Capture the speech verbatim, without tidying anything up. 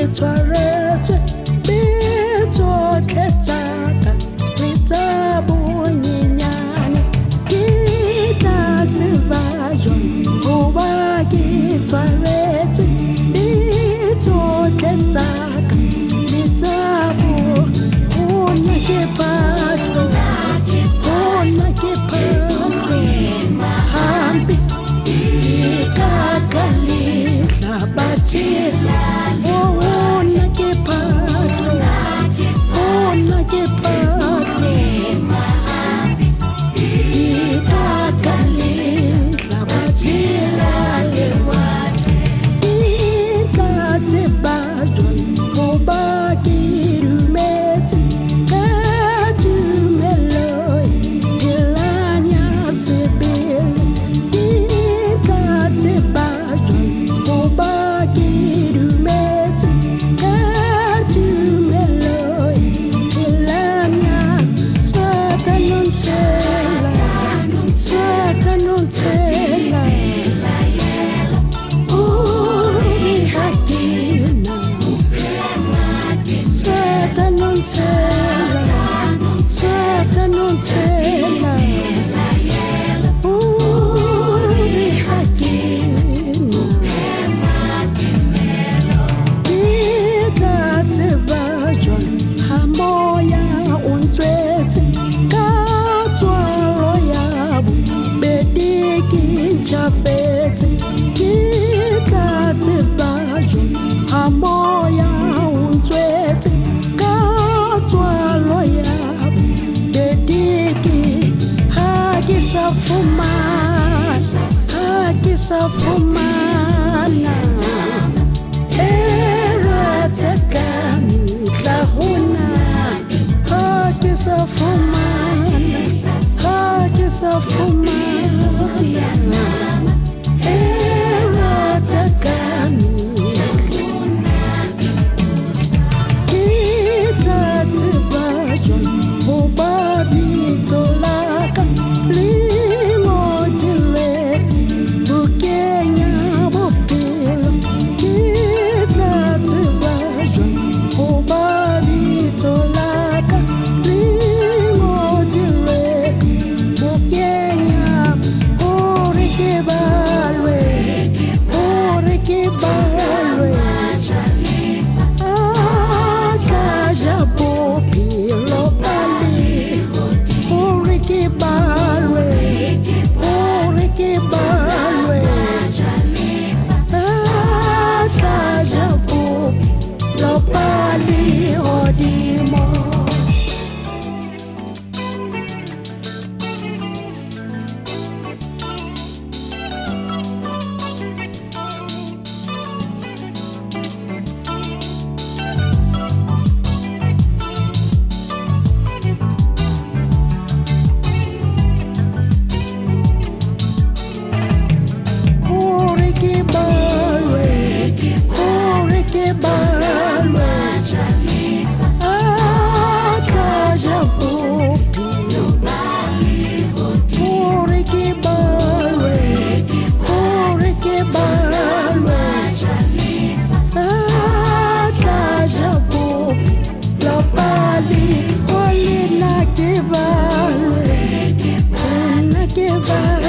tshwaretswe bitso tletsaka le tsa bonyenyane ke tla tseba jwang hoba ke tshwaretswe bitso tletsaka le tsa bona ke phahlo bona ke phahlo hambi ikakali hlabathile bona ke phahlo bona ke phahlo ikakali hlabathile lewatle itla tseba jwang hoba ke dumetse ka tumelo elanya sebele itla tseba jwang hoba ke dumetse ka tumelo elanya satanonsela satanonsela uri hakina satanonsela satanonsela uri hakina itla tseba jwang ha moya o ntswetse ka tswalo ya bobedi ke ntjhafetse itla tseba jwang ha moya o ntswetse ka tswalo ya bobedi ke ha ke sa fumana ha ke sa fumana eratakami tla hona ha ke sa fumana ha ke sa fumana eratakami itla tseba jwang hoba bitso laka le ngodilwe bukenya bophelo itla tseba jwang hoba bitso laka le ngodilwe bukenya hore ke balwe hore ke balwe akaja bophelo pale hore ke balwe hore ke balwe akaja bophelo pale hodimo hore ke balwe hore ke balwe akaja bophelo hore ke balwe hore ke balwe akaja bophelo pale ho lena ke balwe lena ke balwe